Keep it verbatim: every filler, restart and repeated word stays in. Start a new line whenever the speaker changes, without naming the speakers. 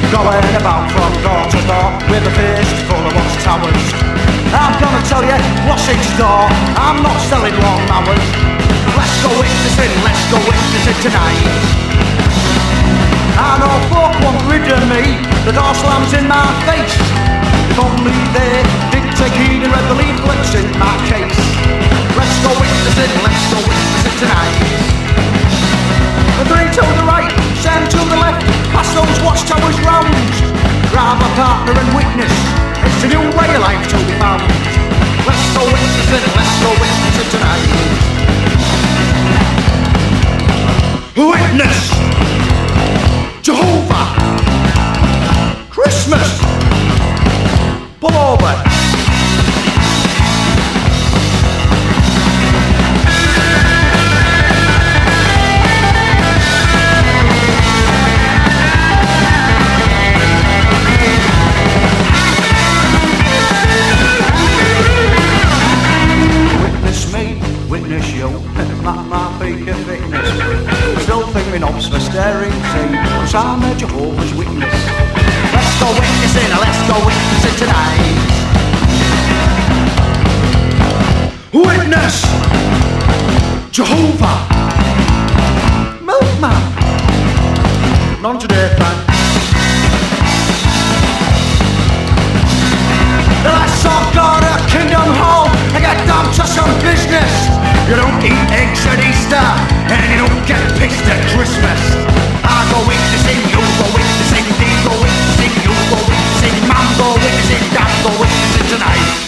going about from door to door with a fist full of watchtowers. I'm gonna tell you what's in store, I'm not selling long hours. Let's go witnessing, let's go witnessing tonight. I know folk won't rid of me, the door slams in my face. If only they did take heed and read the leaflets in my case. Let's go witnessing, let's go witnessing tonight. A three to the right, seven to the left, pass those watchtowers round. Grab a partner and witness, it's a new way of life to be found. Let's go witnessing, let's go witnessing tonight. Witness Jehovah Christmas. Pull over. Witness me, witness you, that might be a fitness. Still think me knobs for staring, see, cause I'm a Jehovah's Witness. Let's go witnessing, let's go witnessing tonight. Witness Jehovah Milkman. None today, man. Let's all go to Kingdom Hall and get down to some business. You don't eat eggs and